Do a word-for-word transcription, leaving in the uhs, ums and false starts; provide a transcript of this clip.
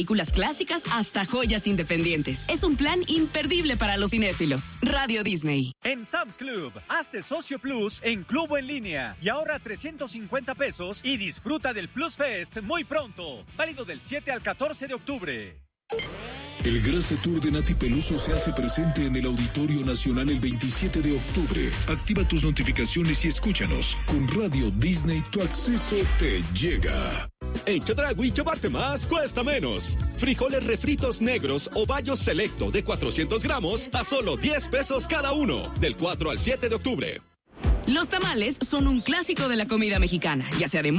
películas clásicas hasta joyas independientes. Es un plan imperdible para los cinéfilos. Radio Disney. En Sam's Club, hazte socio Plus en Club en línea y ahorra trescientos cincuenta pesos y disfruta del Plus Fest muy pronto. Válido del siete al catorce de octubre. El Grace Tour de Nati Peluso se hace presente en el Auditorio Nacional el veintisiete de octubre. Activa tus notificaciones y escúchanos. Con Radio Disney tu acceso te llega. En Chedraui llevarte más cuesta menos. Frijoles refritos negros o Bayos Selecto de cuatrocientos gramos a solo diez pesos cada uno. Del cuatro al siete de octubre. Los tamales son un clásico de la comida mexicana, ya sea de